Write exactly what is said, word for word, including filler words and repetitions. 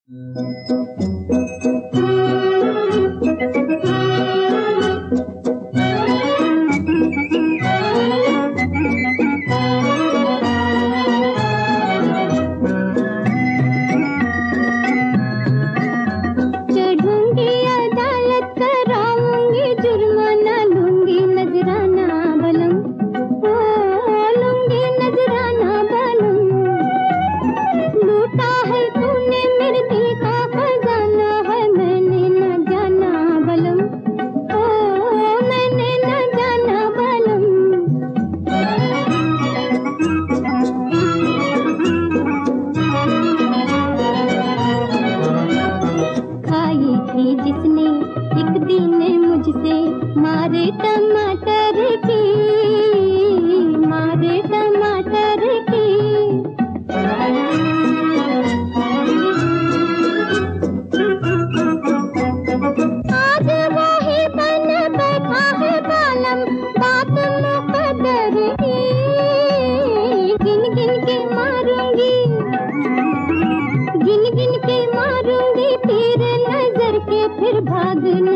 जिसने एक दिन मुझसे मारे टमाटर की, मारे टमाटर की। आज वही बन बैठा है बालम, बात मुकद्दर की। गिन गिन के मारूंगी, गिन गिन के मारूंगी, तीर नजर के फिर भागना।